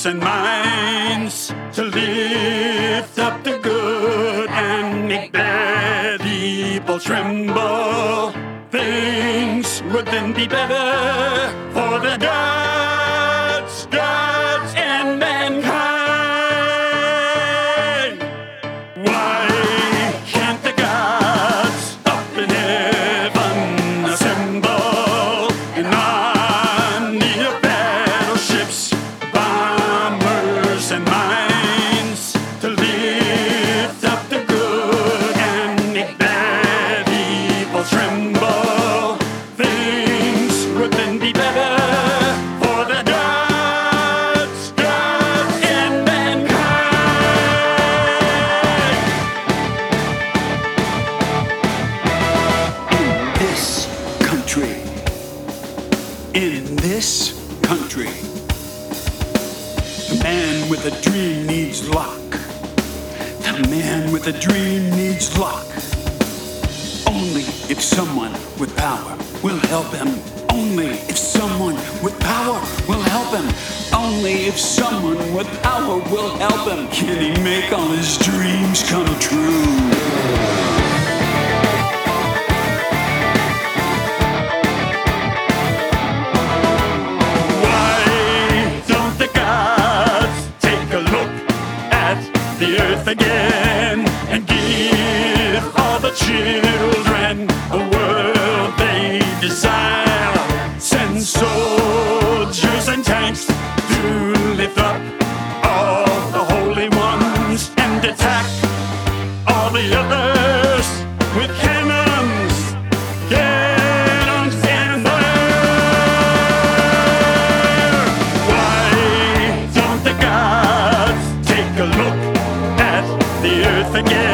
hearts and minds to lift up the good and make bad people tremble. Things would then be better for the gods and mankind. Why can't the gods up in heaven assemble in army of battleships, bombers and mines to lift up the good and make bad people tremble? Things would then be better for the gods and mankind. In this country, the man with a dream needs luck. The man with a dream needs luck. Only if someone with power will help him. Only if someone with power will help him. Only if someone with power will help him can he make all his dreams come true. The earth again and give all the children a world they desire. Send soldiers and tanks to lift up all the holy ones and attack all the others with cannons and fire. Why don't the gods take a look at the earth again